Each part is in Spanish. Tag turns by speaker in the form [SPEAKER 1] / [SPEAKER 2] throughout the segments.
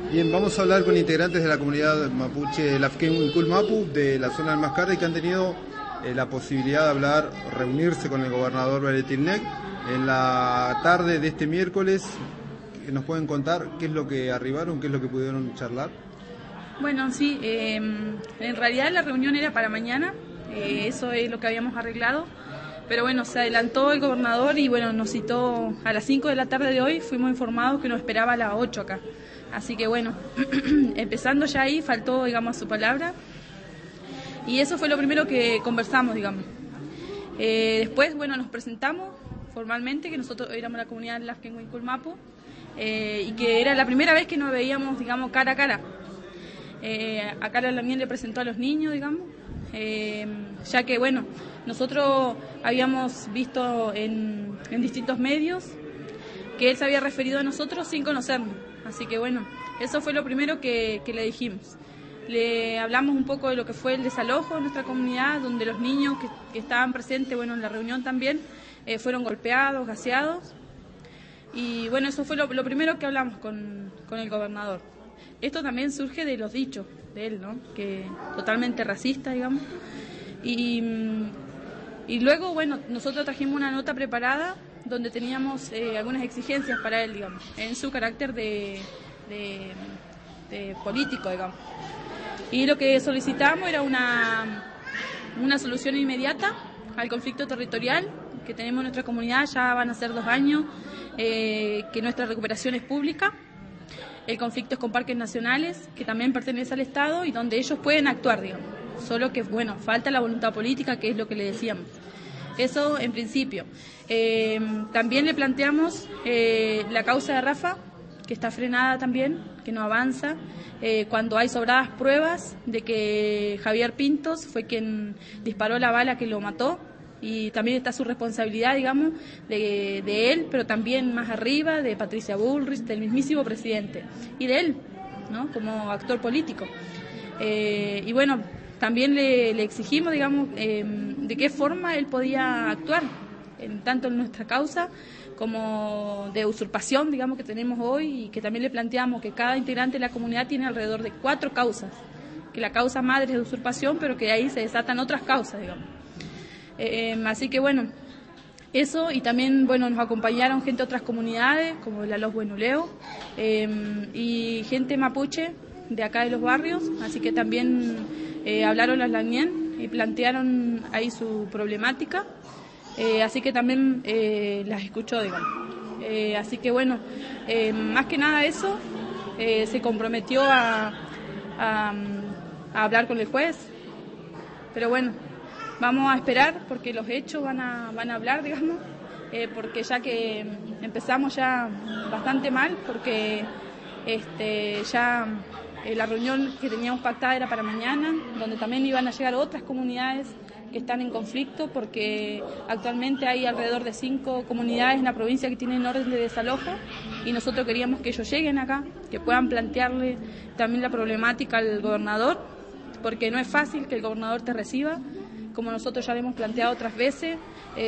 [SPEAKER 1] Bien, vamos a hablar con integrantes de la comunidad mapuche Lafkenhuicul-Mapu de la zona del Mascardi que han tenido la posibilidad de hablar, reunirse con el gobernador Valentín en la tarde de este miércoles. ¿Nos pueden contar qué es lo que arribaron, qué es lo que pudieron charlar?
[SPEAKER 2] Bueno, sí, en realidad la reunión era para mañana, eso es lo que habíamos arreglado, pero bueno, se adelantó el gobernador y bueno, nos citó a las 5 de la tarde de hoy, fuimos informados que nos esperaba a las 8 acá. Así que bueno, empezando ya ahí, faltó, digamos, su palabra. Y eso fue lo primero que conversamos, digamos. Después, bueno, nos presentamos formalmente, que nosotros éramos la comunidad Lafkenhuicul-Mapu, y que era la primera vez que nos veíamos, digamos, cara a cara. Acá la Lamiel le presentó a los niños, digamos, ya que, bueno, nosotros habíamos visto en distintos medios que él se había referido a nosotros sin conocernos. Así que bueno, eso fue lo primero que le dijimos. Le hablamos un poco de lo que fue el desalojo de nuestra comunidad, donde los niños que estaban presentes, bueno, en la reunión también, fueron golpeados, gaseados. Y bueno, eso fue lo primero que hablamos con el gobernador. Esto también surge de los dichos de él, ¿no? Que totalmente racista, digamos. Y luego, bueno, nosotros trajimos una nota preparada donde teníamos algunas exigencias para él, digamos, en su carácter de político, digamos. Y lo que solicitamos era una solución inmediata al conflicto territorial que tenemos en nuestra comunidad. Ya van a ser 2 años que nuestra recuperación es pública. El conflicto es con parques nacionales, que también pertenece al Estado y donde ellos pueden actuar, digamos. Solo que, bueno, falta la voluntad política, que es lo que le decíamos. Eso en principio. También le planteamos la causa de Rafa, que está frenada también, que no avanza, cuando hay sobradas pruebas de que Javier Pintos fue quien disparó la bala que lo mató, y también está su responsabilidad, digamos, de él, pero también más arriba, de Patricia Bullrich, del mismísimo presidente, y de él, ¿no? Como actor político. Y bueno, también le exigimos, digamos, de qué forma él podía actuar, tanto en nuestra causa como de usurpación, digamos, que tenemos hoy, y que también le planteamos que cada integrante de la comunidad tiene alrededor de 4 causas, que la causa madre es de usurpación, pero que de ahí se desatan otras causas, digamos. Así que bueno, eso, y también, bueno, nos acompañaron gente de otras comunidades, como la Los Buenuleo, y gente mapuche de acá de los barrios, así que también hablaron las Lanien y plantearon ahí su problemática, así que también las escuchó, digamos. Así que bueno, más que nada eso, se comprometió a hablar con el juez, pero bueno, vamos a esperar porque los hechos van a hablar, digamos, porque ya que empezamos ya bastante mal, porque ya la reunión que teníamos pactada era para mañana, donde también iban a llegar otras comunidades que están en conflicto, porque actualmente hay alrededor de 5 comunidades en la provincia que tienen orden de desalojo, y nosotros queríamos que ellos lleguen acá, que puedan plantearle también la problemática al gobernador, porque no es fácil que el gobernador te reciba, como nosotros ya lo hemos planteado otras veces.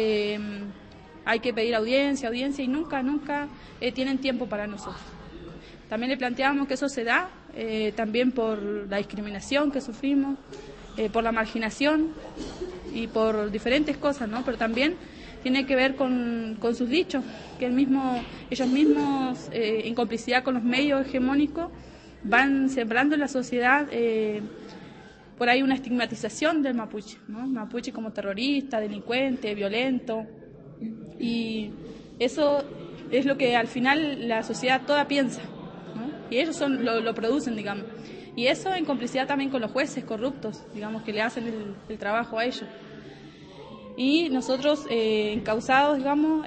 [SPEAKER 2] Hay que pedir audiencia, y nunca tienen tiempo para nosotros. También le planteamos que eso se da también por la discriminación que sufrimos, por la marginación y por diferentes cosas, ¿no? Pero también tiene que ver con sus dichos, que ellos mismos, en complicidad con los medios hegemónicos, van sembrando en la sociedad por ahí una estigmatización del mapuche, ¿no? Mapuche como terrorista, delincuente, violento, y eso es lo que al final la sociedad toda piensa, ¿no? Y ellos lo producen, digamos, y eso en complicidad también con los jueces corruptos, digamos, que le hacen el trabajo a ellos. Y nosotros encausados, digamos,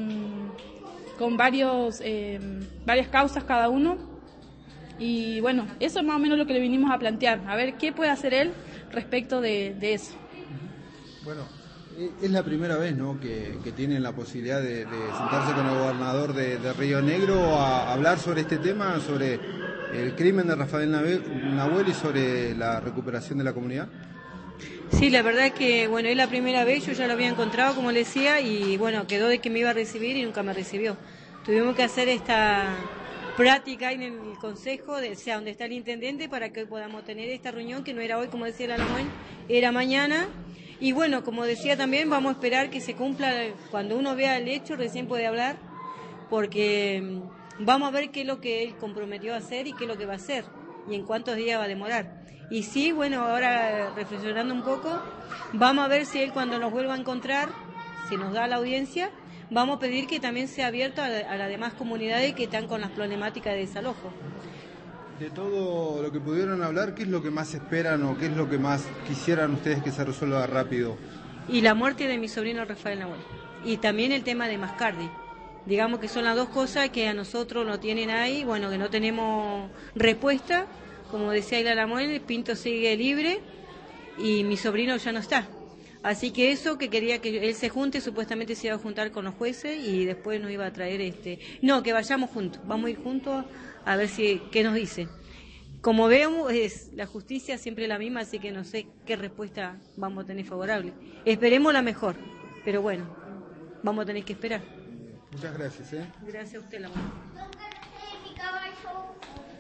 [SPEAKER 2] con varias causas cada uno. Y bueno, eso es más o menos lo que le vinimos a plantear, a ver qué puede hacer él respecto de eso.
[SPEAKER 1] Bueno, es la primera vez, ¿no?, que tienen la posibilidad de sentarse con el gobernador de Río Negro a hablar sobre este tema, sobre el crimen de Rafael Nahuel y sobre la recuperación de la comunidad.
[SPEAKER 3] Sí, la verdad que, bueno, es la primera vez, yo ya lo había encontrado, como le decía, y bueno, quedó de que me iba a recibir y nunca me recibió. Tuvimos que hacer esta práctica ahí en el consejo, o sea, donde está el intendente, para que hoy podamos tener esta reunión, que no era hoy, como decía la Lamuel, era mañana. Y bueno, como decía también, vamos a esperar que se cumpla, cuando uno vea el hecho, recién puede hablar, porque vamos a ver qué es lo que él comprometió a hacer y qué es lo que va a hacer, y en cuántos días va a demorar. Y sí, bueno, ahora reflexionando un poco, vamos a ver si él cuando nos vuelva a encontrar, si nos da la audiencia, vamos a pedir que también sea abierto a las demás comunidades que están con las problemáticas de desalojo.
[SPEAKER 1] De todo lo que pudieron hablar, ¿qué es lo que más esperan o qué es lo que más quisieran ustedes que se resuelva rápido?
[SPEAKER 3] Y la muerte de mi sobrino Rafael Nahuel. Y también el tema de Mascardi. Digamos que son las dos cosas que a nosotros no tienen ahí, bueno, que no tenemos respuesta. Como decía Ayla Lamuel, Pinto sigue libre y mi sobrino ya no está. Así que eso, que quería que él se junte, supuestamente se iba a juntar con los jueces y después nos iba a traer No, que vayamos juntos, vamos a ir juntos a ver qué nos dice. Como vemos, la justicia siempre es la misma, así que no sé qué respuesta vamos a tener favorable. Esperemos la mejor, pero bueno, vamos a tener que esperar.
[SPEAKER 1] Muchas gracias.
[SPEAKER 3] Gracias a usted, Lamuel.